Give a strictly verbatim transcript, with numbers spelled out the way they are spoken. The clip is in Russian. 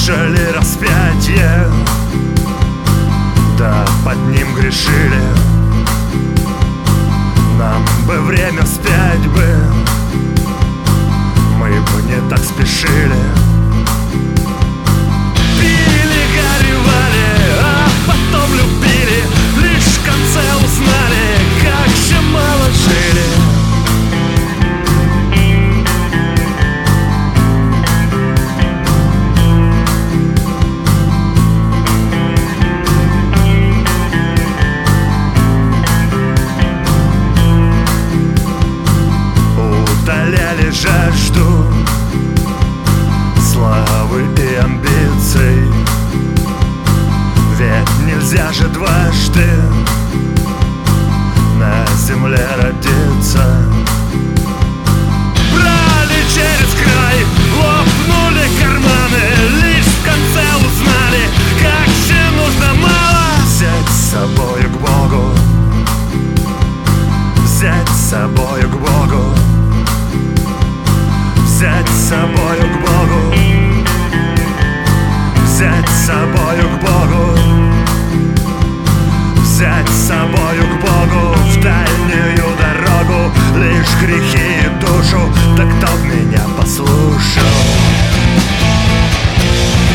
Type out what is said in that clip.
слышали распятие, да под ним грешили. Нам бы время вспять бы, мы бы не так спешили. Пили, горевали, а потом любили, лишь в конце узнали, как же мало жили. Утоляли жажду славы и амбиций, ведь нельзя же дважды на земле родиться. Брали через край, лопнули карманы, лишь в конце узнали, как же нужно мало взять с собою к Богу, взять с собою к Богу, взять с собою к Богу, взять с собою к Богу, взять с собою к Богу в дальнюю дорогу, лишь грехи и душу, да кто б меня послушал.